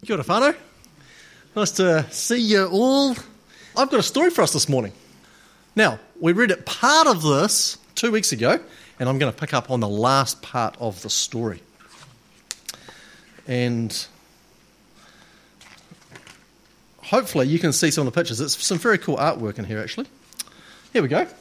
Kia ora whānau. Nice to see you all. I've got a story for us this morning. Now, we read it part of this 2 weeks ago, and I'm going to pick up on the last part of the story. And hopefully you can see some of the pictures. It's some very cool artwork in here, actually. Here we go.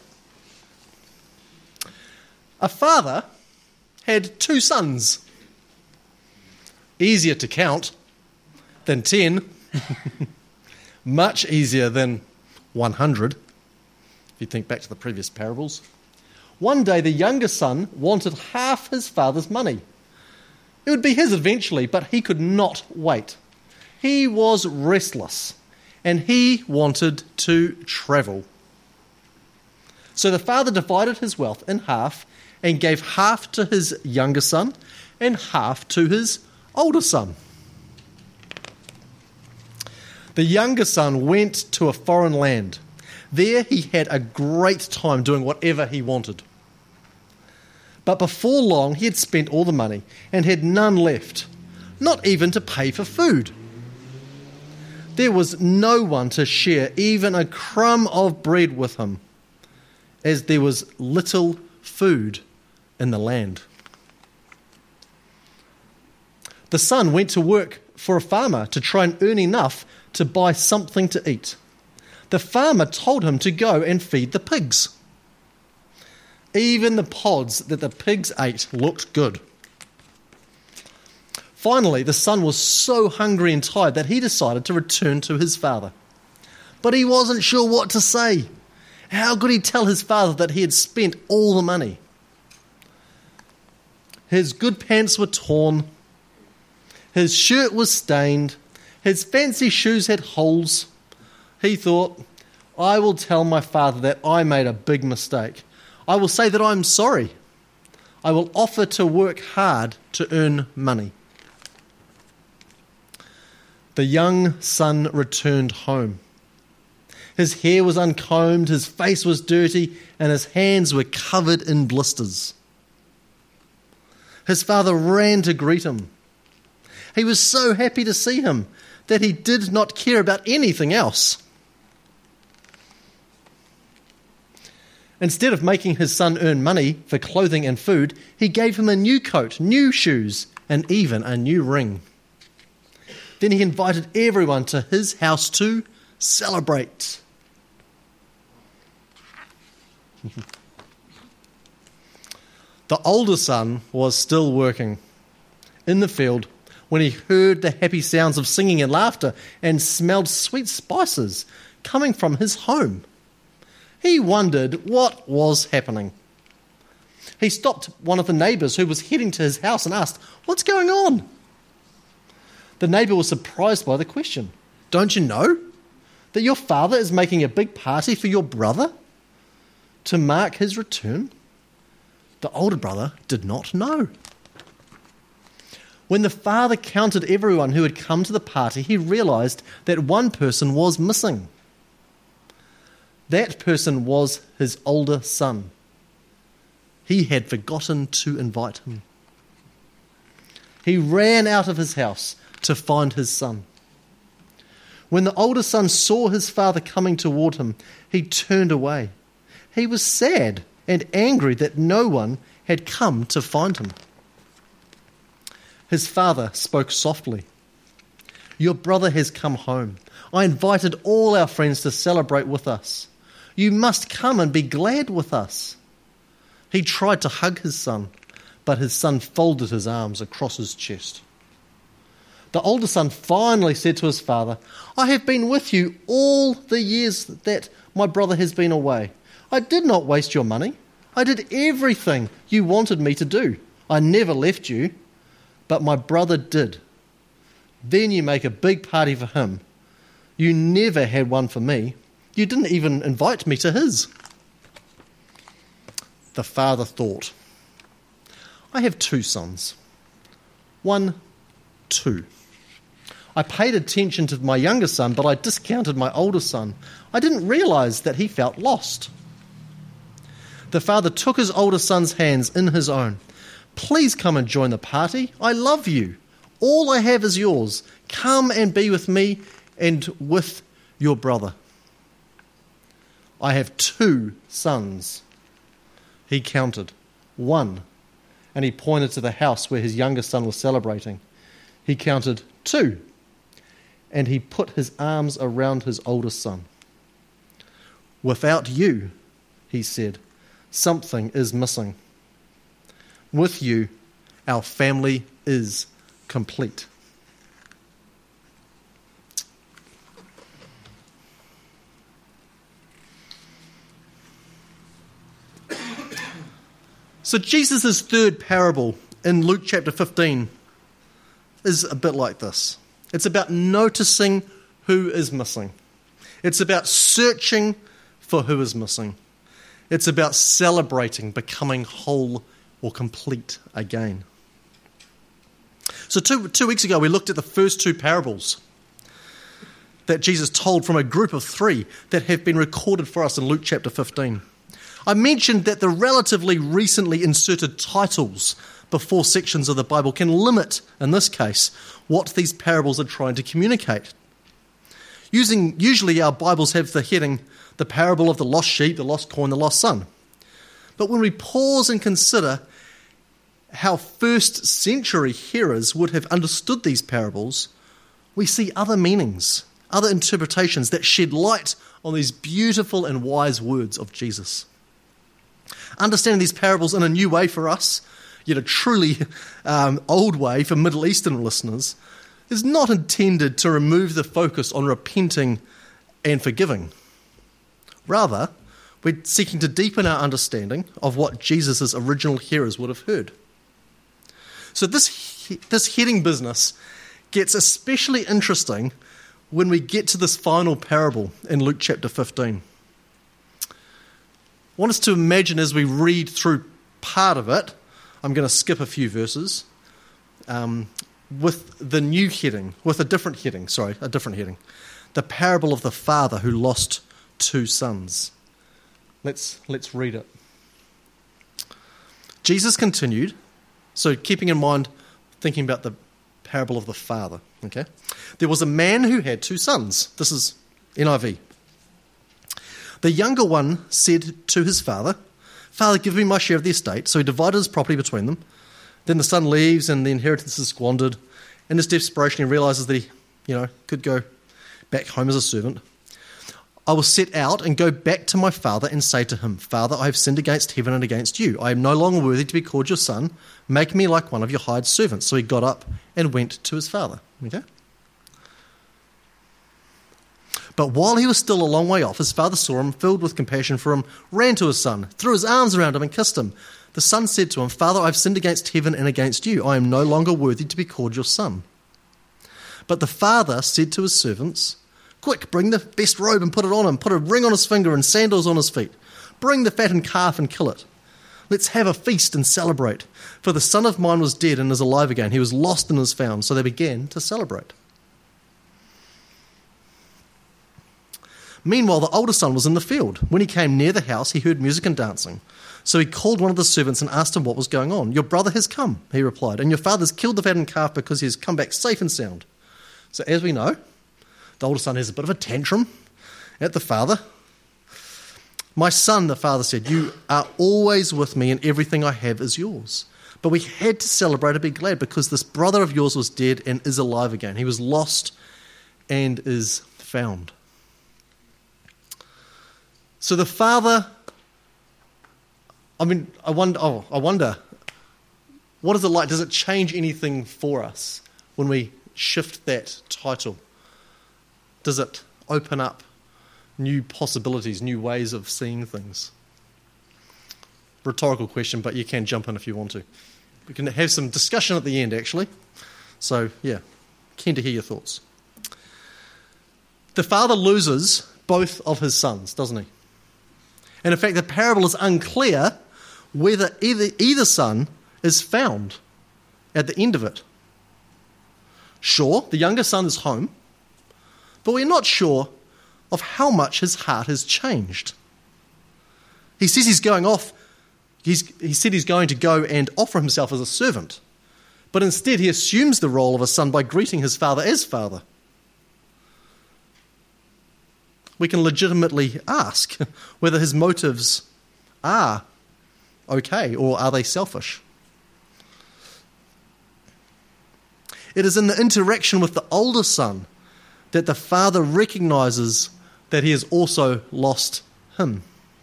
A father had 2 sons. Easier to count than 10. Much easier than 100, if you think back to the previous parables. One day the younger son wanted half his father's money. It would be his eventually, but he could not wait. He was restless, and he wanted to travel. So the father divided his wealth in half and gave half to his younger son and half to his older son. The younger son went to a foreign land. There he had a great time doing whatever he wanted. But before long he had spent all the money and had none left, not even to pay for food. There was no one to share even a crumb of bread with him, as there was little food in the land. The son went to work for a farmer to try and earn enough to buy something to eat. The farmer told him to go and feed the pigs. Even the pods that the pigs ate looked good. Finally, the son was so hungry and tired that he decided to return to his father. But he wasn't sure what to say. How could he tell his father that he had spent all the money? His good pants were torn. His shirt was stained. His fancy shoes had holes. He thought, I will tell my father that I made a big mistake. I will say that I'm sorry. I will offer to work hard to earn money. The young son returned home. His hair was uncombed, his face was dirty, and his hands were covered in blisters. His father ran to greet him. He was so happy to see him that he did not care about anything else. Instead of making his son earn money for clothing and food, he gave him a new coat, new shoes, and even a new ring. Then he invited everyone to his house to celebrate. The older son was still working in the field when he heard the happy sounds of singing and laughter and smelled sweet spices coming from his home. He wondered what was happening. He stopped one of the neighbours who was heading to his house and asked, "What's going on?" The neighbour was surprised by the question. "Don't you know that your father is making a big party for your brother to mark his return?" The older brother did not know. When the father counted everyone who had come to the party, he realised that one person was missing. That person was his older son. He had forgotten to invite him. He ran out of his house to find his son. When the older son saw his father coming toward him, he turned away. He was sad and angry that no one had come to find him. His father spoke softly. "Your brother has come home. I invited all our friends to celebrate with us. You must come and be glad with us." He tried to hug his son, but his son folded his arms across his chest. The older son finally said to his father, "I have been with you all the years that my brother has been away. I did not waste your money. I did everything you wanted me to do. I never left you, but my brother did. Then you make a big party for him. You never had one for me. You didn't even invite me to his." The father thought, "I have 2 sons. 1, 2. I paid attention to my younger son, but I discounted my older son. I didn't realise that he felt lost." The father took his older son's hands in his own. "Please come and join the party. I love you. All I have is yours. Come and be with me and with your brother. I have 2 sons. He counted. 1. And he pointed to the house where his younger son was celebrating. He counted 2. And he put his arms around his oldest son. Without you, he said, something is missing. With you, our family is complete. So Jesus' third parable in Luke chapter 15 is a bit like this. It's about noticing who is missing. It's about searching for who is missing. It's about celebrating becoming whole or complete again. So two weeks ago we looked at the first 2 parables that Jesus told from a group of 3 that have been recorded for us in Luke chapter 15. I mentioned that the relatively recently inserted titles before sections of the Bible can limit, in this case, what these parables are trying to communicate. Usually our Bibles have the heading, the parable of the lost sheep, the lost coin, the lost son. But when we pause and consider how first century hearers would have understood these parables, we see other meanings, other interpretations that shed light on these beautiful and wise words of Jesus. Understanding these parables in a new way for us, yet a truly old way for Middle Eastern listeners, is not intended to remove the focus on repenting and forgiving. Rather, we're seeking to deepen our understanding of what Jesus' original hearers would have heard. So this heading business gets especially interesting when we get to this final parable in Luke chapter 15. I want us to imagine as we read through part of it, I'm going to skip a few verses, with the new heading, with a different heading. The parable of the father who lost 2 sons. Let's read it. Jesus continued, so keeping in mind, thinking about the parable of the father, okay? There was a man who had 2 sons. This is NIV. The younger one said to his father, "Father, give me my share of the estate." So he divided his property between them. Then the son leaves and the inheritance is squandered. In his desperation, he realizes that he, could go back home as a servant. "I will set out and go back to my father and say to him, 'Father, I have sinned against heaven and against you. I am no longer worthy to be called your son. Make me like one of your hired servants.' So he got up and went to his father." Okay? But while he was still a long way off, his father saw him, filled with compassion for him, ran to his son, threw his arms around him and kissed him. The son said to him, "Father, I have sinned against heaven and against you. I am no longer worthy to be called your son." But the father said to his servants, "Quick, bring the best robe and put it on him. Put a ring on his finger and sandals on his feet. Bring the fattened calf and kill it. Let's have a feast and celebrate. For the son of mine was dead and is alive again. He was lost and is found." So they began to celebrate. Meanwhile, the older son was in the field. When he came near the house, he heard music and dancing. So he called one of the servants and asked him what was going on. "Your brother has come," he replied, "and your father's killed the fattened calf because he has come back safe and sound." So as we know, the older son has a bit of a tantrum at the father. "My son," the father said, "you are always with me and everything I have is yours. But we had to celebrate and be glad because this brother of yours was dead and is alive again. He was lost and is found." So the father, I wonder, what is it like? Does it change anything for us when we shift that title? Does it open up new possibilities, new ways of seeing things? Rhetorical question, but you can jump in if you want to. We can have some discussion at the end, actually. So, yeah, keen to hear your thoughts. The father loses both of his sons, doesn't he? And in fact, the parable is unclear whether either son is found at the end of it. Sure, the younger son is home, but we're not sure of how much his heart has changed. He says he's going off. He said he's going to go and offer himself as a servant, but instead he assumes the role of a son by greeting his father as father. We can legitimately ask whether his motives are okay or are they selfish. It is in the interaction with the older son that the father recognizes that he has also lost him.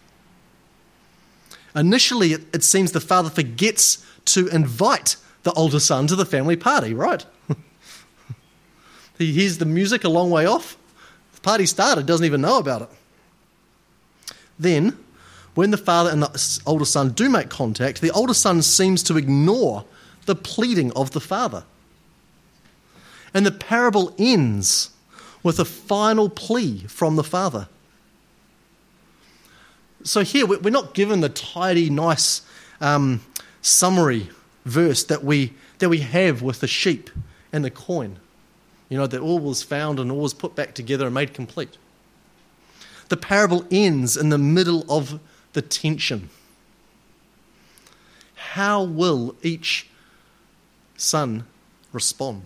Initially, it seems the father forgets to invite the older son to the family party, right? He hears the music a long way off. The party started, doesn't even know about it. Then, when the father and the older son do make contact, the older son seems to ignore the pleading of the father. And the parable ends with a final plea from the father. So here, we're not given the tidy, nice summary verse that we have with the sheep and the coin. You know, that all was found and all was put back together and made complete. The parable ends in the middle of the tension. How will each son respond?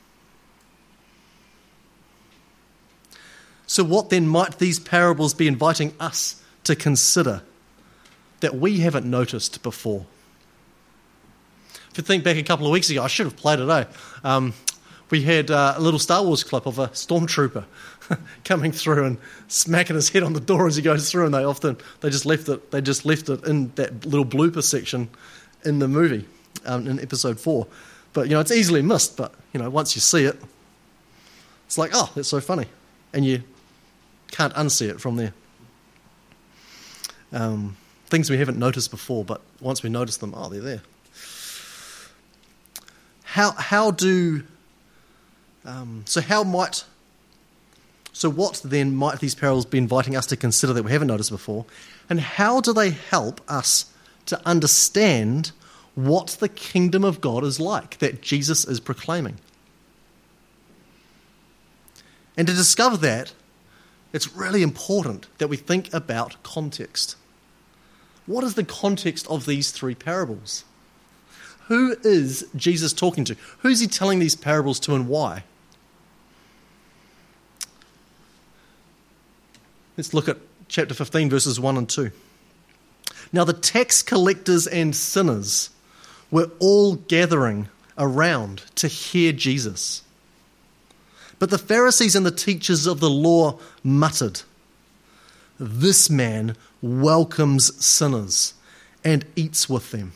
So what then might these parables be inviting us to consider that we haven't noticed before? If you think back a couple of weeks ago, I should have played it, we had a little Star Wars clip of a stormtrooper coming through and smacking his head on the door as he goes through, and they just left it in that little blooper section in the movie in episode 4. But it's easily missed. But once you see it, it's like, oh, that's so funny, and you can't unsee it from there. Things we haven't noticed before, but once we notice them, they're there. So what then might these parables be inviting us to consider that we haven't noticed before? And how do they help us to understand what the kingdom of God is like that Jesus is proclaiming? And to discover that, it's really important that we think about context. What is the context of these 3 parables? Who is Jesus talking to? Who's he telling these parables to and why? Let's look at chapter 15, verses 1 and 2. Now the tax collectors and sinners were all gathering around to hear Jesus. But the Pharisees and the teachers of the law muttered, "This man welcomes sinners and eats with them."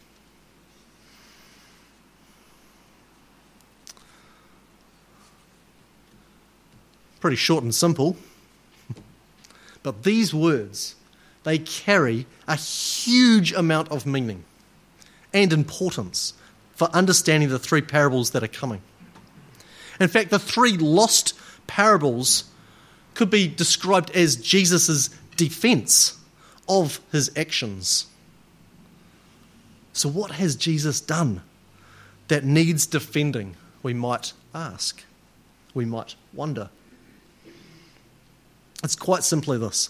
Pretty short and simple. But these words, they carry a huge amount of meaning and importance for understanding the 3 parables that are coming. In fact, the 3 lost parables could be described as Jesus' defense of his actions. So what has Jesus done that needs defending, we might ask, we might wonder? It's quite simply this.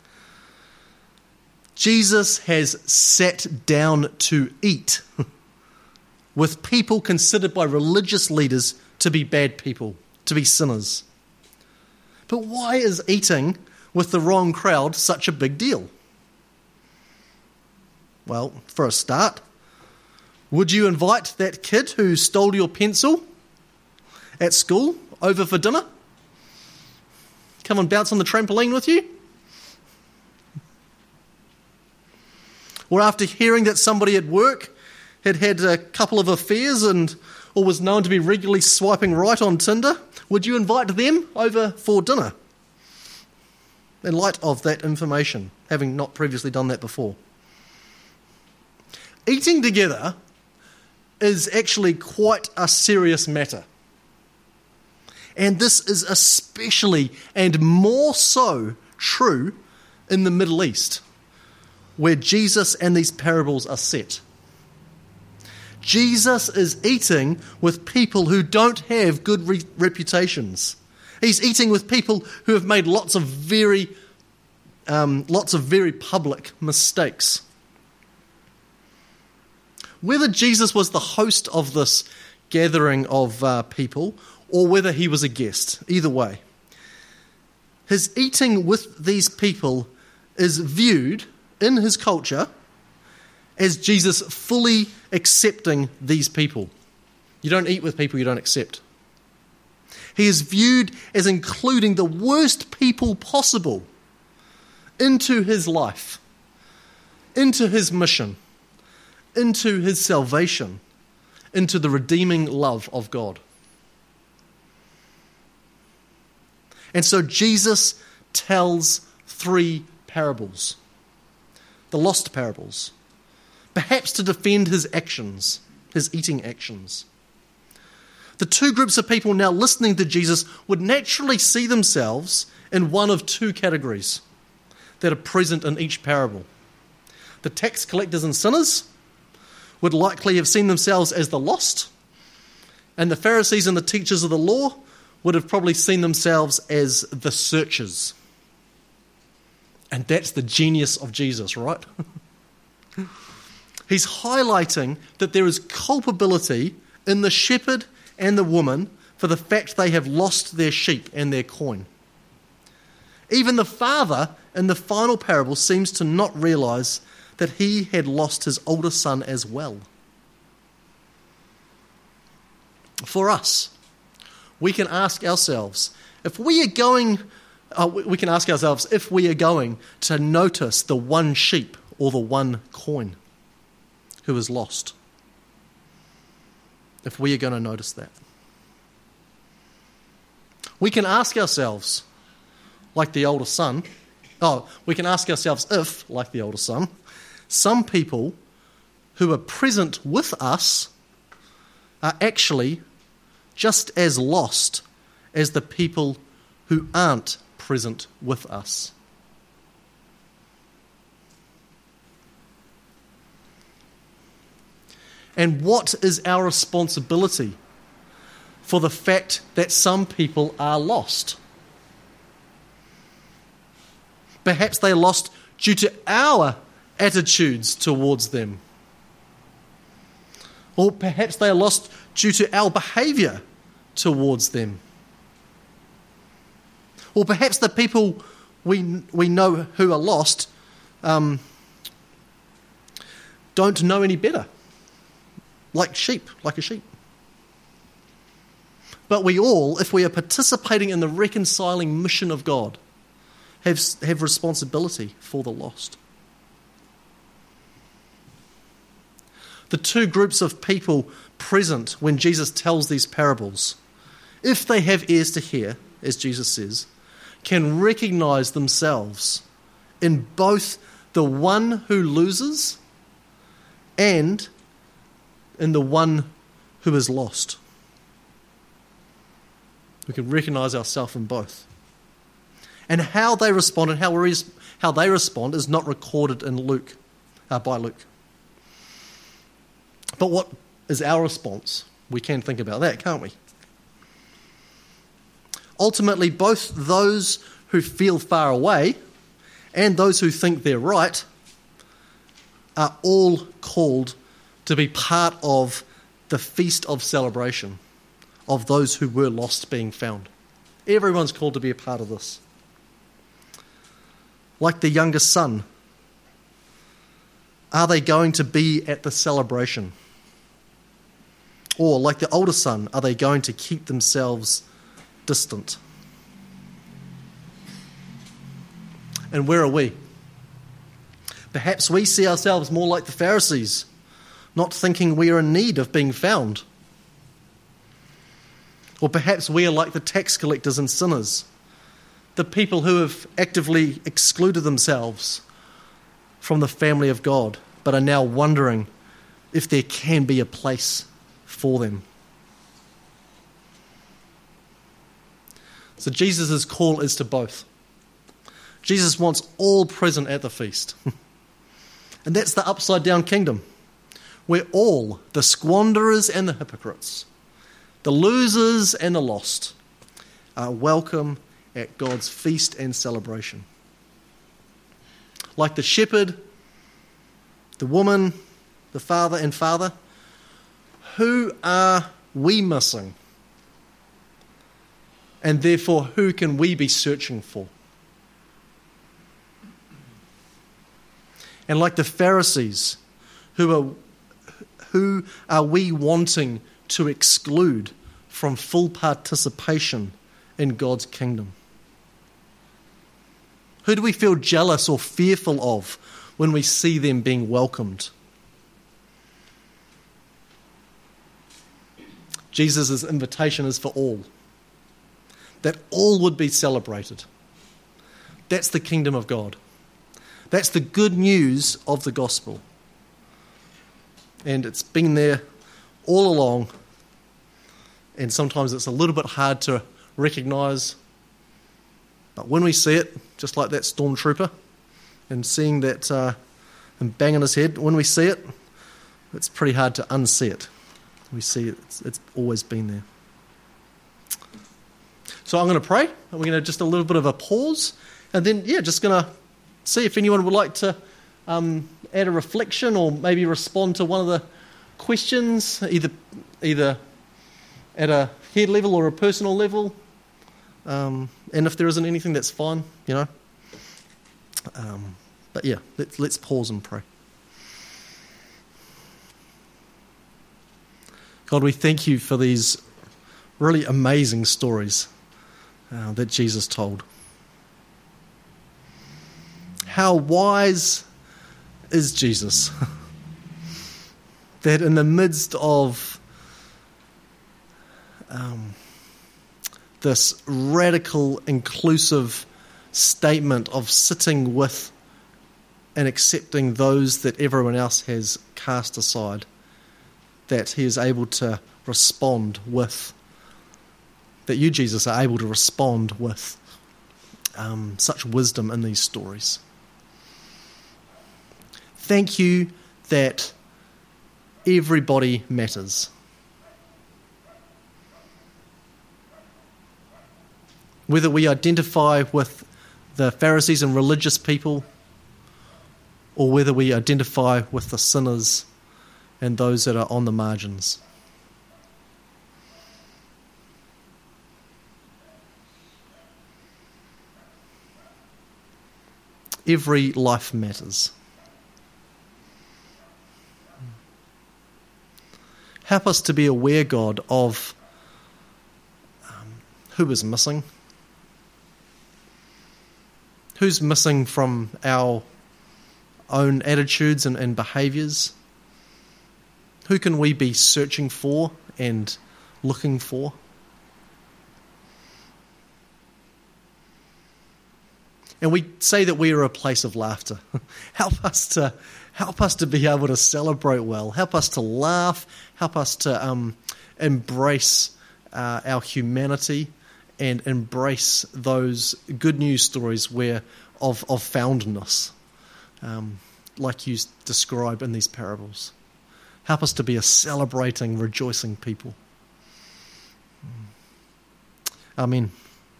Jesus has sat down to eat with people considered by religious leaders to be bad people, to be sinners. But why is eating with the wrong crowd such a big deal? Well, for a start, would you invite that kid who stole your pencil at school over for dinner? Come and bounce on the trampoline with you? Or after hearing that somebody at work had had a couple of affairs or was known to be regularly swiping right on Tinder, would you invite them over for dinner? In light of that information, having not previously done that before. Eating together is actually quite a serious matter. And this is especially and more so true in the Middle East, where Jesus and these parables are set. Jesus is eating with people who don't have good reputations. He's eating with people who have made lots of very public mistakes. whether Jesus was the host of this gathering of people or whether he was a guest, either way, his eating with these people is viewed in his culture as Jesus fully accepting these people. You don't eat with people you don't accept. He is viewed as including the worst people possible into his life, into his mission, into his salvation, into the redeeming love of God. And so Jesus tells 3 parables, the lost parables, perhaps to defend his actions, his eating actions. The 2 groups of people now listening to Jesus would naturally see themselves in one of 2 categories that are present in each parable. The tax collectors and sinners would likely have seen themselves as the lost, and the Pharisees and the teachers of the law would have probably seen themselves as the searchers. And that's the genius of Jesus, right? He's highlighting that there is culpability in the shepherd and the woman for the fact they have lost their sheep and their coin. Even the father in the final parable seems to not realize that he had lost his older son as well. For us, we can ask ourselves if we are going to notice the one sheep or the one coin who is lost. If we are going to notice that. We can ask ourselves, like the older son, we can ask ourselves if, like the older son, some people who are present with us are actually just as lost as the people who aren't present with us. And what is our responsibility for the fact that some people are lost? Perhaps they are lost due to our attitudes towards them. Or perhaps they are lost due to our behaviour towards them. Or perhaps the people we know who are lost don't know any better. Like a sheep. But we all, if we are participating in the reconciling mission of God, have responsibility for the lost. The 2 groups of people present when Jesus tells these parables, if they have ears to hear, as Jesus says, can recognize themselves in both the one who loses and in the one who is lost. We can recognize ourselves in both. And how they respond and how they respond is not recorded in Luke, by Luke. But what is our response? We can think about that, can't we? Ultimately, both those who feel far away and those who think they're right are all called to be part of the feast of celebration of those who were lost being found. Everyone's called to be a part of this. Like the younger son, are they going to be at the celebration? Or like the older son, are they going to keep themselves distant? And where are we? Perhaps we see ourselves more like the Pharisees, not thinking we are in need of being found. Or perhaps we are like the tax collectors and sinners, the people who have actively excluded themselves from the family of God, but are now wondering if there can be a place for them. So Jesus' call is to both. Jesus wants all present at the feast. And that's the upside down kingdom, where all, the squanderers and the hypocrites, the losers and the lost, are welcome at God's feast and celebration. Like the shepherd, the woman, the Father and Father, who are we missing? And therefore, who can we be searching for? And like the Pharisees, who are we wanting to exclude from full participation in God's kingdom? Who do we feel jealous or fearful of when we see them being welcomed? Jesus' invitation is for all, that all would be celebrated. That's the kingdom of God. That's the good news of the gospel. And it's been there all along, and sometimes it's a little bit hard to recognise. But when we see it, just like that stormtrooper, and seeing that and banging his head, when we see it, it's pretty hard to unsee it. We see it, it's always been there. So I'm going to pray. We're going to just a little bit of a pause, and then, just going to see if anyone would like to add a reflection or maybe respond to one of the questions, either at a head level or a personal level. And if there isn't anything, that's fine, But let's pause and pray. God, we thank you for these really amazing stories that Jesus told. How wise is Jesus that in the midst of this radical, inclusive statement of sitting with and accepting those that everyone else has cast aside, that he is able to respond with, that you, Jesus, are able to respond with such wisdom in these stories. Thank you that everybody matters. Whether we identify with the Pharisees and religious people, or whether we identify with the sinners and those that are on the margins. Every life matters. Help us to be aware, God, of who is missing. Who's missing from our own attitudes and behaviours? Who can we be searching for and looking for? And we say that we are a place of laughter. Help us to be able to celebrate well. Help us to laugh. Help us to embrace our humanity and embrace those good news stories of foundness, like you describe in these parables. Help us to be a celebrating, rejoicing people. Amen.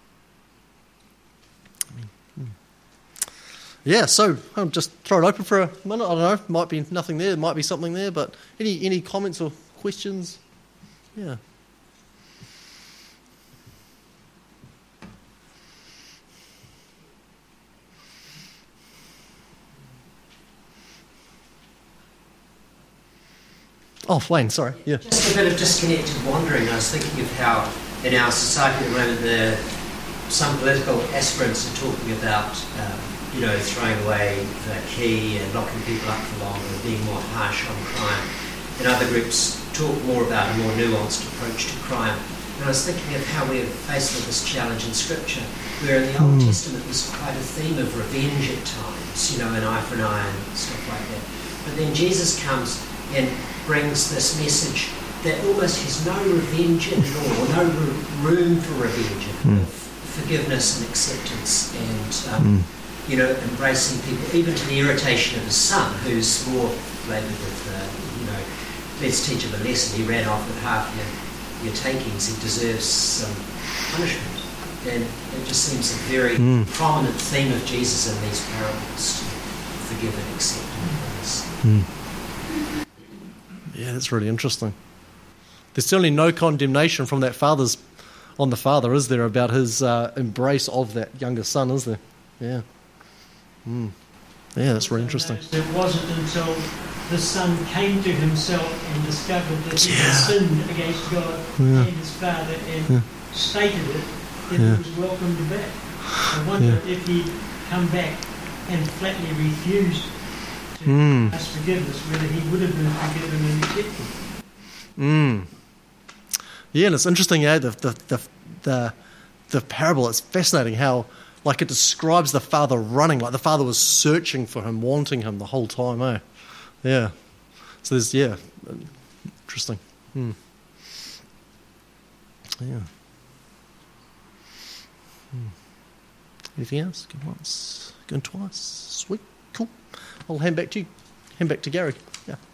Yeah, so I'll just throw it open for a minute. I don't know, might be nothing there, might be something there, but any comments or questions? Yeah. Oh, Wayne, sorry. Yeah. Just a bit of disconnected wandering. I was thinking of how in our society at the moment some political aspirants are talking about throwing away the key and locking people up for longer, being more harsh on crime. And other groups talk more about a more nuanced approach to crime. And I was thinking of how we're faced with this challenge in Scripture, where in the Old Testament there's quite a theme of revenge at times, an eye for an eye and stuff like that. But then Jesus comes and brings this message that almost has no revenge in it all, no room for revenge in it, forgiveness and acceptance and embracing people, even to the irritation of his son, who's more laboured with, let's teach him a lesson. He ran off with half your takings. He deserves some punishment. And it just seems a very prominent theme of Jesus in these parables, to forgive and accept and embrace. Yeah, that's really interesting. There's certainly no condemnation from that on the father, is there, about his embrace of that younger son, is there? Yeah. Yeah, that's really interesting. It wasn't until the son came to himself and discovered that he had sinned against God and his father and stated it, that he was welcomed back. I wonder if he'd come back and flatly refused to ask forgiveness, whether he would have been forgiven and accepted. Yeah, and it's interesting, the parable. It's fascinating how, like, it describes the father running, like the father was searching for him, wanting him the whole time. Yeah. So there's interesting. Yeah. Anything else? Going once, going twice. Sweet, cool. I'll hand back to you. Hand back to Gary. Yeah.